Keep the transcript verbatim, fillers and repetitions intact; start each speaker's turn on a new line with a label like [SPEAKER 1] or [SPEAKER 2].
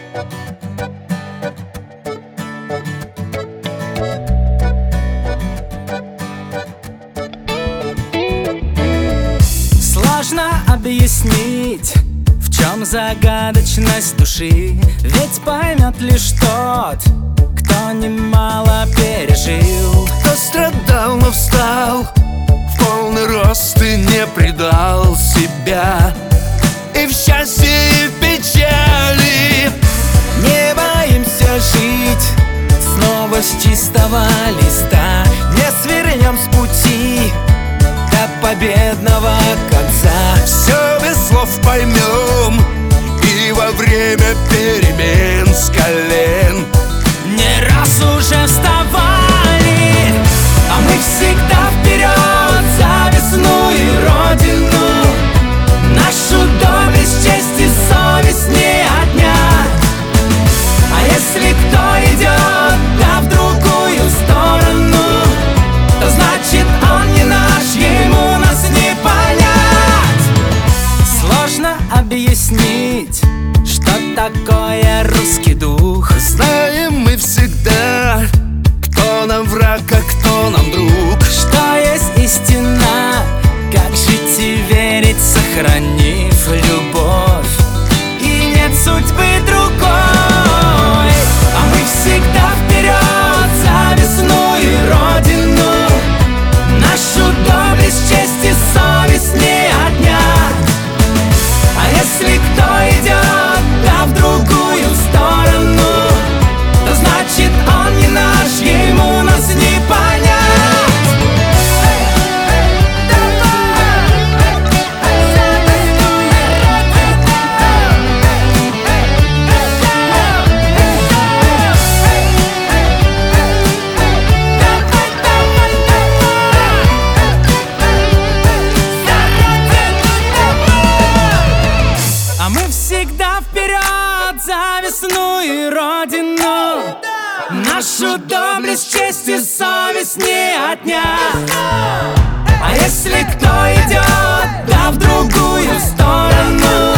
[SPEAKER 1] Сложно объяснить, в чем загадочность души, ведь поймет лишь тот, кто немало пережил.
[SPEAKER 2] Кто страдал, но встал в полный рост и не предал себя. И в счастье, и в печали
[SPEAKER 1] не боимся жить снова с чистого листа, не свернем с пути до победного конца.
[SPEAKER 2] Все без слов поймем и во время перемен с колен.
[SPEAKER 1] Не раз уже вставали, а мы всегда вперед за весну и родину. Нашу доблесть, честь и совесть не отнять. А если кто идет, да в другую сторону, то значит он не наш, ему нас не понять. Сложно объяснить, что такое русский дух.
[SPEAKER 2] Знаем мы всегда, кто нам враг, а кто нам друг.
[SPEAKER 1] Что есть истина, как жить и верить, сохранив любовь. И нет судьбы другой. А мы всегда вперед за весну и родину. Нашу доблесть, честь и совесть не отнять. А если кто идет, да в другую сторону, то значит он не наш, ему нас не понять. А мы всегда вперед за весну и родину. Нашу доблесть, честь и совесть не отнять. А если кто идет, да в другую сторону,